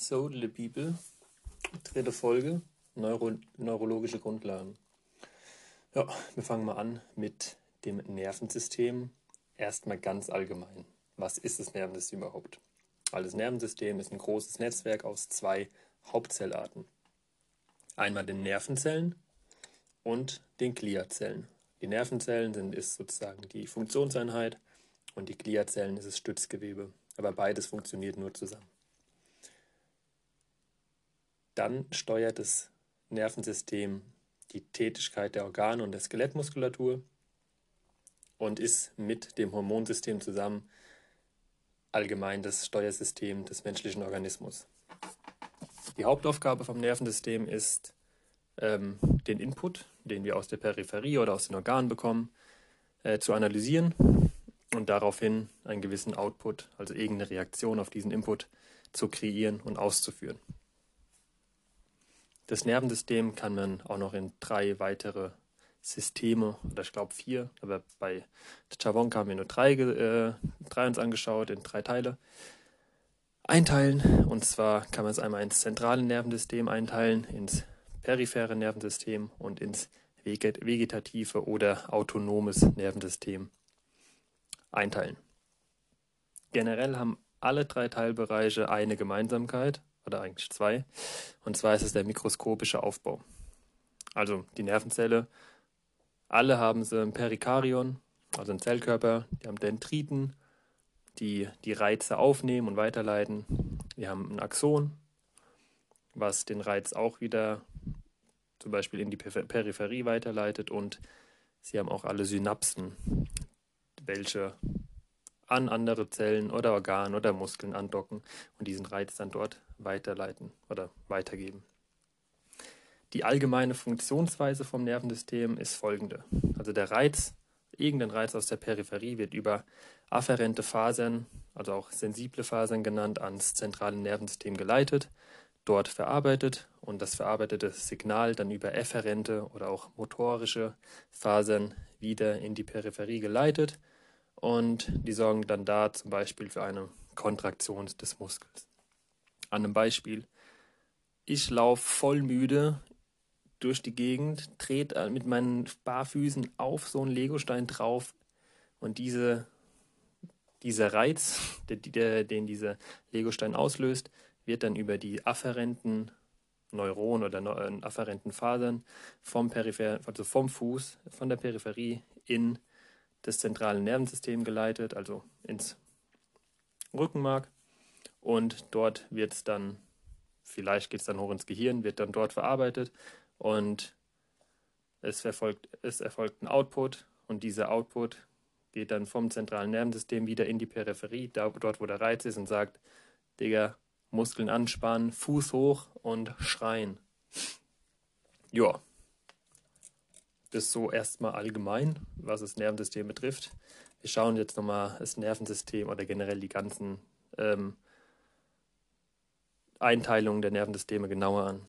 So, little people, dritte Folge, neurologische Grundlagen. Ja, wir fangen mal an mit dem Nervensystem. Erstmal ganz allgemein. Was ist das Nervensystem überhaupt? Also das Nervensystem ist ein großes Netzwerk aus zwei Hauptzellarten. Einmal den Nervenzellen und den Gliazellen. Die Nervenzellen ist sozusagen die Funktionseinheit und die Gliazellen ist das Stützgewebe. Aber beides funktioniert nur zusammen. Dann steuert das Nervensystem die Tätigkeit der Organe und der Skelettmuskulatur und ist mit dem Hormonsystem zusammen allgemein das Steuersystem des menschlichen Organismus. Die Hauptaufgabe vom Nervensystem ist, den Input, den wir aus der Peripherie oder aus den Organen bekommen, zu analysieren und daraufhin einen gewissen Output, also irgendeine Reaktion auf diesen Input, zu kreieren und auszuführen. Das Nervensystem kann man auch noch in 3 weitere Systeme, oder ich glaube 4, aber bei Chavonka haben wir nur 3 uns angeschaut, in 3 Teile, einteilen. Und zwar kann man es einmal ins zentrale Nervensystem einteilen, ins periphere Nervensystem und ins vegetative oder autonomes Nervensystem einteilen. Generell haben alle 3 Teilbereiche eine Gemeinsamkeit, oder eigentlich 2, und zwar ist es der mikroskopische Aufbau. Also die Nervenzelle, alle haben sie ein Perikardion, also einen Zellkörper, die haben Dendriten, die Reize aufnehmen und weiterleiten. Wir haben ein Axon, was den Reiz auch wieder zum Beispiel in die Peripherie weiterleitet, und sie haben auch alle Synapsen, welche an andere Zellen oder Organe oder Muskeln andocken und diesen Reiz dann dort weiterleiten oder weitergeben. Die allgemeine Funktionsweise vom Nervensystem ist folgende. Also der Reiz, irgendein Reiz aus der Peripherie, wird über afferente Fasern, also auch sensible Fasern genannt, ans zentrale Nervensystem geleitet, dort verarbeitet und das verarbeitete Signal dann über efferente oder auch motorische Fasern wieder in die Peripherie geleitet. Und die sorgen dann da zum Beispiel für eine Kontraktion des Muskels. An einem Beispiel: Ich laufe voll müde durch die Gegend, trete mit meinen Barfüßen auf so einen Legostein drauf, und dieser Reiz, den dieser Legostein auslöst, wird dann über die afferenten Neuronen oder afferenten Fasern vom Fuß, von der Peripherie in das zentrale Nervensystem geleitet, also ins Rückenmark, und dort wird es dann, vielleicht geht es dann hoch ins Gehirn, wird dann dort verarbeitet und es erfolgt ein Output, und dieser Output geht dann vom zentralen Nervensystem wieder in die Peripherie, dort wo der Reiz ist, und sagt: Digga, Muskeln anspannen, Fuß hoch und schreien. Ja. Das ist so erstmal allgemein, was das Nervensystem betrifft. Wir schauen jetzt nochmal das Nervensystem oder generell die ganzen Einteilungen der Nervensysteme genauer an.